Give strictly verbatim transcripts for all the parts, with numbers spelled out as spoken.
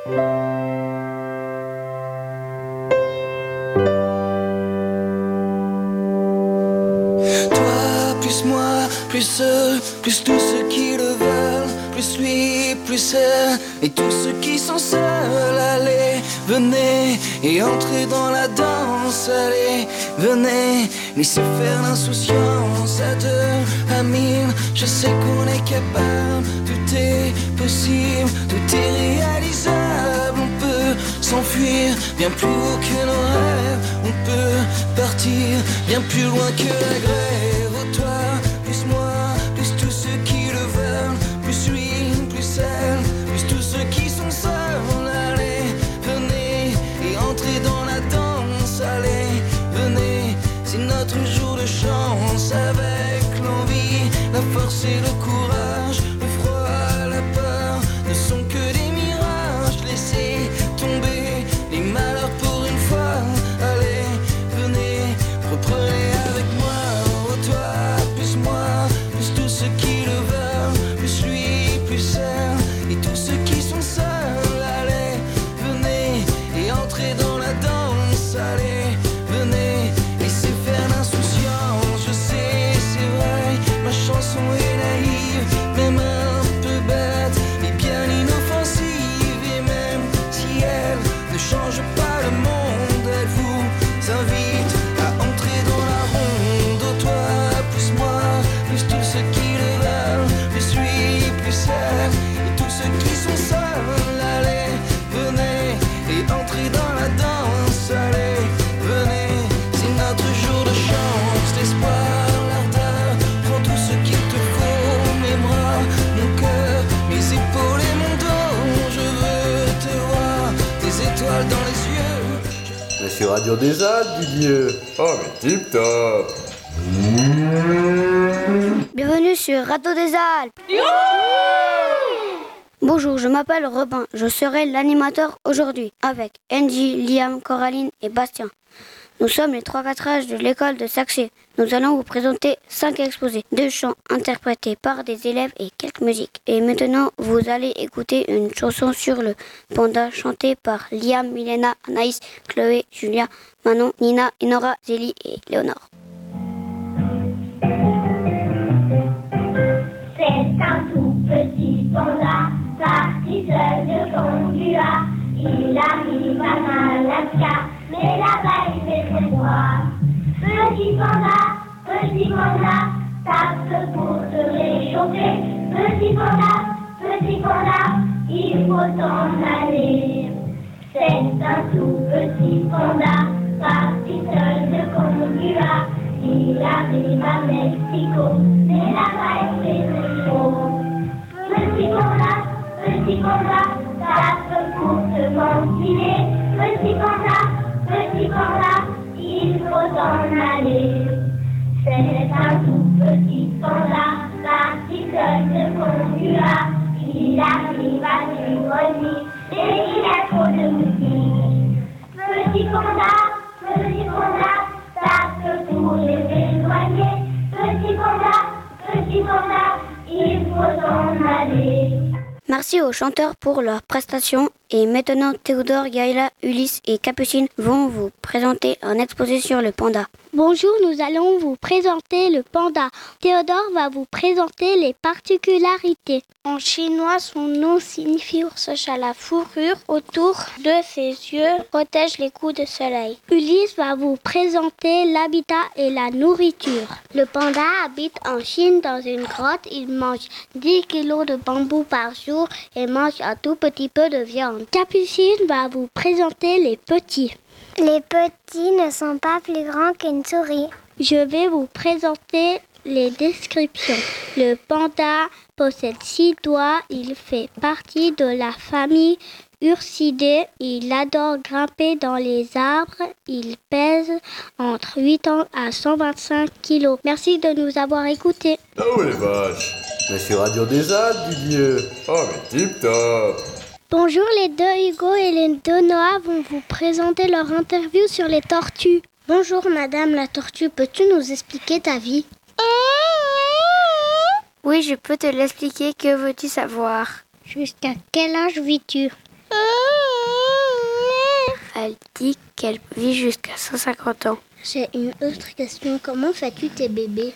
Plus moi, plus eux, plus tous ceux qui le veulent, plus lui, plus elle, et tous ceux qui sont seuls. Allez, venez et entrez dans la danse. Allez, venez, laissez faire l'insouciance. À deux, à mille, je sais qu'on est capable. Tout est possible, tout est réalisable. On peut s'enfuir bien plus haut que nos rêves. On peut partir bien plus loin que la grève. Toi, plus moi, plus tous ceux qui le veulent, plus lui, plus elle, plus tous ceux qui sont seuls. Allez, venez et entrez dans la danse. Allez, venez, c'est notre jour de chance. Avec l'envie, la force et le courage, le froid, la peur ne sont que des mirages. Laissez tomber les malheurs pour une fois. Allez, venez, reprenez avec moi. Sur Radio des Alpes, Didier. Oh, mais tip top. Bienvenue sur Radio des Alpes. Bonjour, je m'appelle Robin. Je serai l'animateur aujourd'hui avec Angie, Liam, Coraline et Bastien. Nous sommes les trois quatre âges de l'école de Saxé. Nous allons vous présenter cinq exposés, deux chants interprétés par des élèves et quelques musiques. Et maintenant, vous allez écouter une chanson sur le panda chantée par Liam, Milena, Anaïs, Chloé, Julia, Manon, Nina, Inora, Zélie et Léonore. C'est un tout petit panda, parti seul de Kongua. Il arrive à Madagascar, mais là-bas il fait très froid. Petit panda, petit panda, tape pour te réchauffer. Petit panda, petit panda, il faut s'en aller. C'est un tout petit panda, parti seul de Kongua. Il arrive à Mexico, mais là-bas il fait très chaud. Petit panda, petit panda, tape pour te ventiler. Petit panda, petit panda, il faut s'en aller. C'est un tout petit panda, parti seul de Kongua. Il arrive à Californie, et il a trop de moustiques. Petit panda, petit panda, tape pour les éloigner. Petit panda, petit panda, il faut s'en aller. Merci aux chanteurs pour leur prestation. Et maintenant, Théodore, Gaëla, Ulysse et Capucine vont vous présenter un exposé sur le panda. Bonjour, nous allons vous présenter le panda. Théodore va vous présenter les particularités. En chinois, son nom signifie ours à la fourrure. Autour de ses yeux protège les coups de soleil. Ulysse va vous présenter l'habitat et la nourriture. Le panda habite en Chine dans une grotte. Il mange dix kilos de bambou par jour et mange un tout petit peu de viande. Capucine va vous présenter les petits. Les petits ne sont pas plus grands qu'une souris. Je vais vous présenter les descriptions. Le panda possède six doigts. Il fait partie de la famille Ursidés. Il adore grimper dans les arbres. Il pèse entre huit ans à cent vingt-cinq kilos. Merci de nous avoir écoutés. Oh les vaches. Mais sur Radio des Alpes, Didier. Oh mais tip top. Bonjour, les deux Hugo et les deux Noah vont vous présenter leur interview sur les tortues. Bonjour Madame la tortue, peux-tu nous expliquer ta vie ? Oui, je peux te l'expliquer, que veux-tu savoir ? Jusqu'à quel âge vis-tu ? Elle dit qu'elle vit jusqu'à cent cinquante ans. J'ai une autre question. Comment fais-tu tes bébés?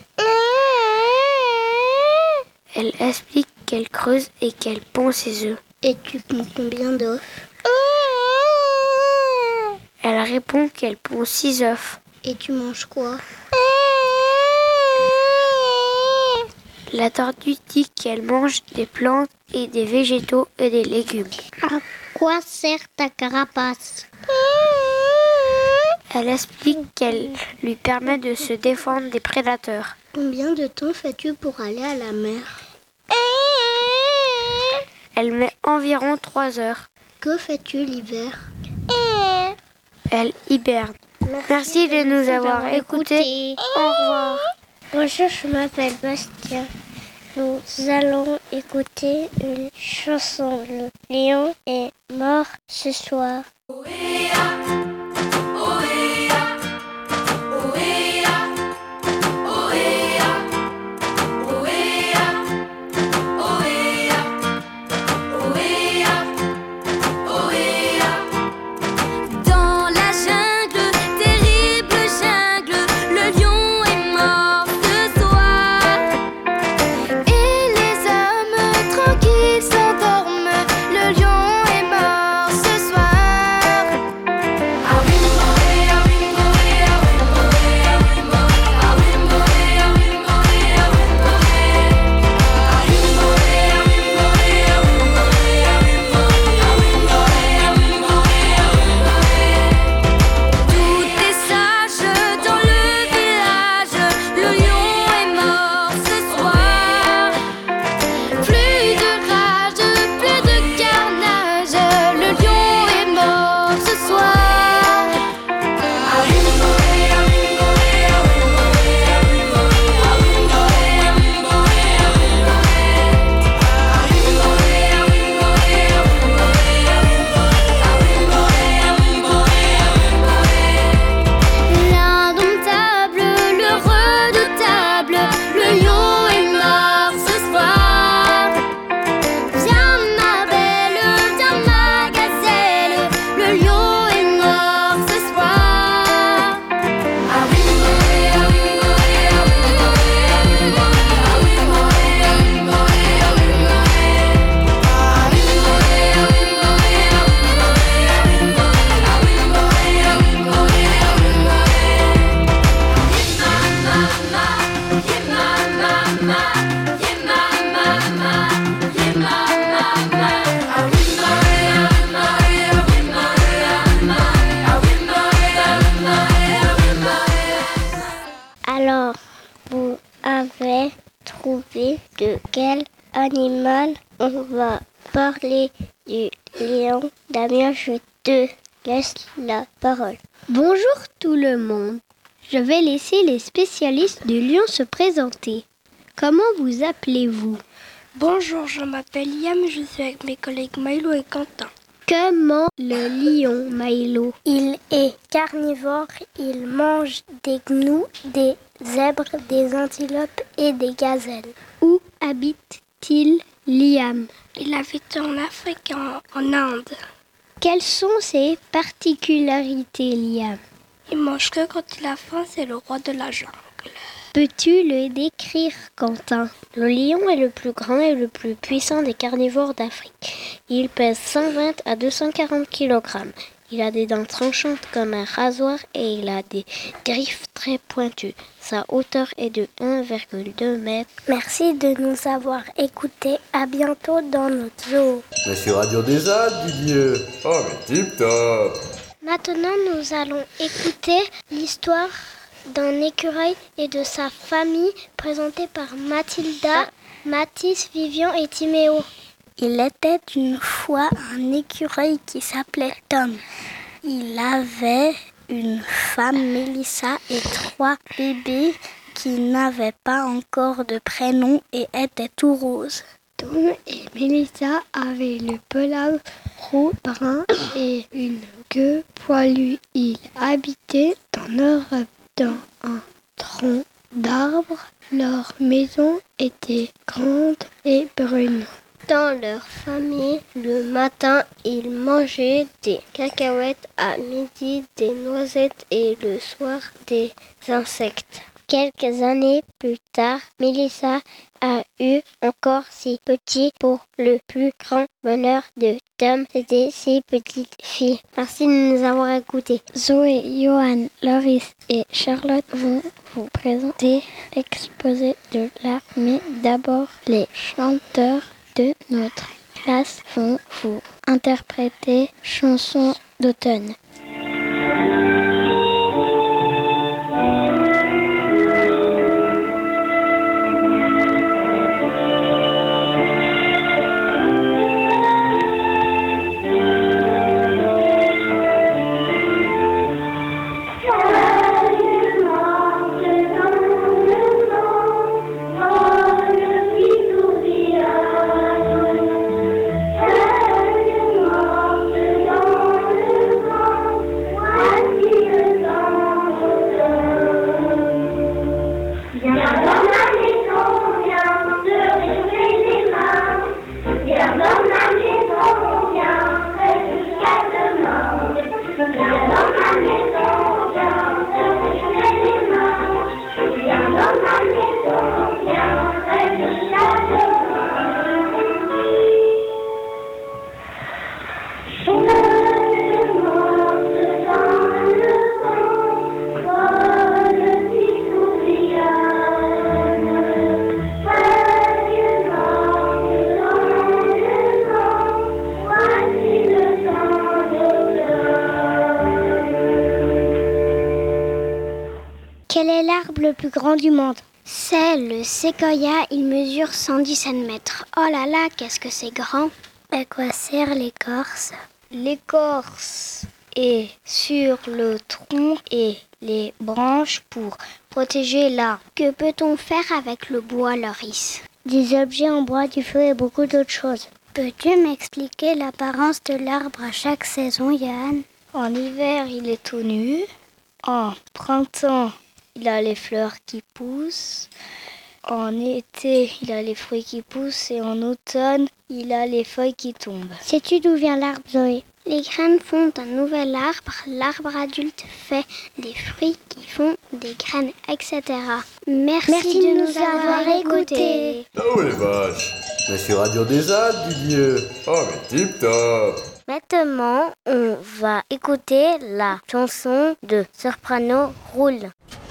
Elle explique qu'elle creuse et qu'elle pond ses œufs. Et tu ponds combien d'œufs? Elle répond qu'elle pond six œufs. Et tu manges quoi? La tortue dit qu'elle mange des plantes et des végétaux et des légumes. À quoi sert ta carapace? Elle explique qu'elle lui permet de se défendre des prédateurs. Combien de temps fais-tu pour aller à la mer? Elle met environ trois heures. Que fais-tu l'hiver? Elle hiberne. Merci, Merci de, de nous avoir écoutés. Au revoir. Bonjour, je m'appelle Bastien. Nous allons écouter une chanson. Le lion est mort ce soir. Alors, vous avez trouvé de quel animal on va parler? Du lion. Damien, je te laisse la parole. Bonjour tout le monde. Je vais laisser les spécialistes du lion se présenter. Comment vous appelez-vous? Bonjour, je m'appelle Liam, je suis avec mes collègues Milo et Quentin. Comment le lion, Milo? Il est carnivore, il mange des gnous, des zèbres, des antilopes et des gazelles. Où habite-t-il, Liam? Il habite en Afrique, en, en Inde. Quelles sont ses particularités, Liam? Il mange que quand il a faim, c'est le roi de la jungle. Peux-tu le décrire, Quentin? Le lion est le plus grand et le plus puissant des carnivores d'Afrique. Il pèse cent vingt à deux cent quarante kilogrammes. Il a des dents tranchantes comme un rasoir et il a des griffes très pointues. Sa hauteur est de un virgule deux mètres. Merci de nous avoir écoutés. À bientôt dans notre zoo. Mais sur Radio des Alpes, Didier. Oh, mais tip top. Maintenant, nous allons écouter l'histoire d'un écureuil et de sa famille, présentée par Mathilda, Mathis, Vivian et Timéo. Il était une fois un écureuil qui s'appelait Tom. Il avait une femme, Mélissa, et trois bébés qui n'avaient pas encore de prénom et étaient tout roses. Tom et Mélissa avaient le pelage roux brun et une queue poilue. Ils habitaient en Europe dans un tronc d'arbre. Leur maison était grande et brune. Dans leur famille, le matin, ils mangeaient des cacahuètes, à midi des noisettes et le soir des insectes. Quelques années plus tard, Mélissa a eu encore six petits pour le plus grand bonheur de Tom. C'était six petites filles. Merci de nous avoir écoutés. Zoé, Johan, Loris et Charlotte vont vous présenter l'exposé de l'art. Mais d'abord, les chanteurs de notre classe vont vous interpréter Chanson d'automne. Quel est l'arbre le plus grand du monde? C'est le séquoia, il mesure cent dix-sept mètres. Oh là là, qu'est-ce que c'est grand! À quoi sert l'écorce? L'écorce est sur le tronc et les branches pour protéger l'arbre. Que peut-on faire avec le bois, Loris? Des objets en bois, du feu et beaucoup d'autres choses. Peux-tu m'expliquer l'apparence de l'arbre à chaque saison, Johan? En hiver, il est tout nu. En printemps, il a les fleurs qui poussent. En été, il a les fruits qui poussent. Et en automne, il a les feuilles qui tombent. Sais-tu d'où vient l'arbre, Zoé? Les graines font un nouvel arbre. L'arbre adulte fait des fruits qui font des graines, et cetera. Merci, Merci de, de nous avoir écoutés. Oh les vaches! Mais sur Radio des Alpes, Didier! Oh mais tip top! Maintenant, on va écouter la chanson de Soprano Roule.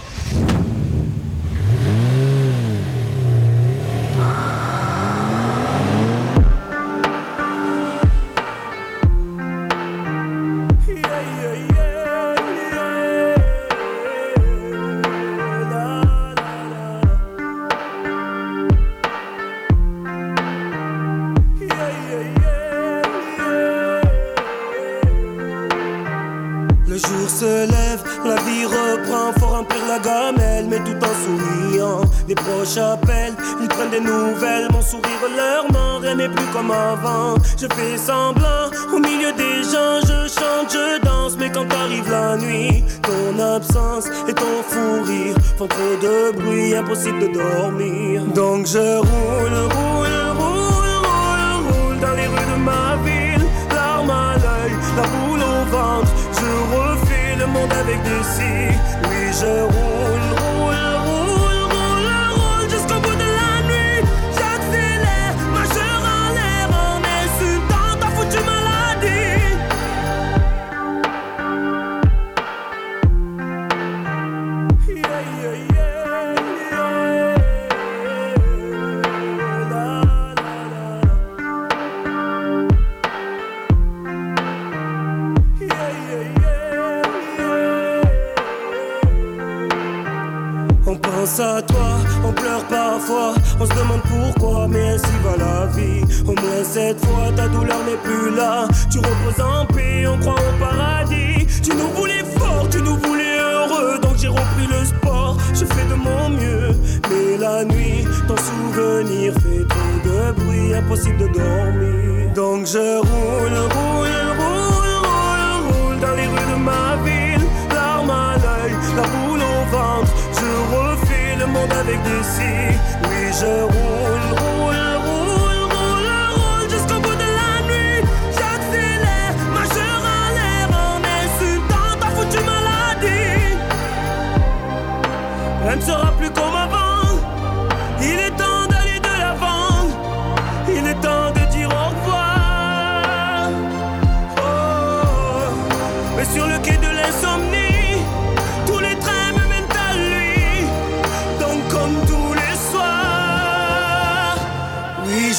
Le jour se lève, la vie reprend, faut remplir la gamelle, mais tout en souriant. Les proches appellent, ils prennent des nouvelles, mon sourire leur ment, rien n'est plus comme avant. Je fais semblant, au milieu des gens, je chante, je danse, mais quand arrive la nuit, ton absence et ton fou rire font trop de bruit, impossible de dormir. Donc je roule, roule, roule, roule, roule dans les rues de ma ville, larmes à l'œil, la boule au ventre. Je refais le monde avec des si. Oui, je roule, roule, roule, roule, roule jusqu'au bout de la nuit. J'accélère, marcheur en l'air, en insultant ta foutue maladie. Yeah, yeah, yeah, yeah. La, la, la. On pense à toi, on pleure parfois, on se demande pourquoi, mais ainsi va la vie. Au moins cette fois, ta douleur n'est plus là. Tu reposes en paix, on croit au paradis. Tu nous voulais fort, tu nous voulais heureux, donc j'ai repris le sport. Je fais de mon mieux, mais la nuit, ton souvenir fait trop de bruit, impossible de dormir. Donc je roule, roule, roule, roule, roule dans les rues de ma ville, larmes à l'œil, la boule au ventre. Je refais le monde avec des si. Oui, je roule, roule, roule, roule, roule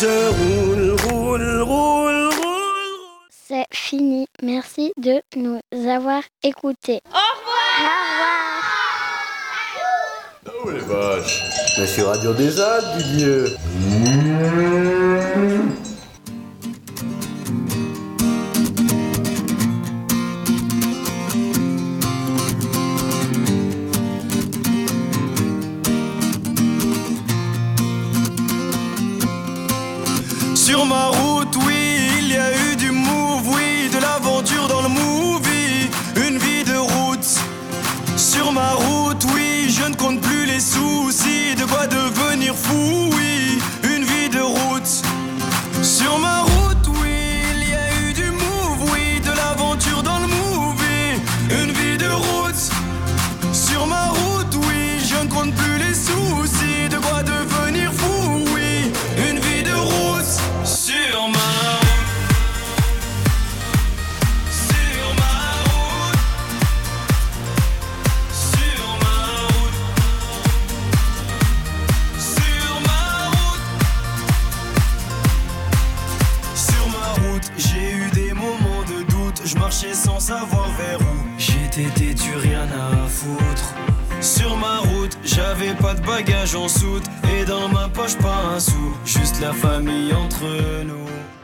je roule, roule, roule, roule. C'est fini. Merci de nous avoir écoutés. Au revoir. Oh Au revoir. les vaches. Mais sur Radio des Alpes, Didier. Sur ma route, oui, il y a eu du move, oui, de l'aventure dans le movie, une vie de route. Sur ma route, oui, je ne compte plus les soucis, de quoi devenir fou, oui, une vie de route. Sur ma route, oui, il y a eu du move, oui, de l'aventure dans le movie, une vie de route. Sur ma route, oui, je ne compte plus les soucis, de quoi devenir fou, oui, une vie de route. Sur ma route, sur ma route, sur ma route, sur ma route, sur ma route, j'ai eu des moments de doute, je marchais sans savoir vers où, j'étais têtu, rien à foutre. Sur ma route, j'avais pas de bagages en soute, et dans ma poche pas un sou, juste la famille entre nous.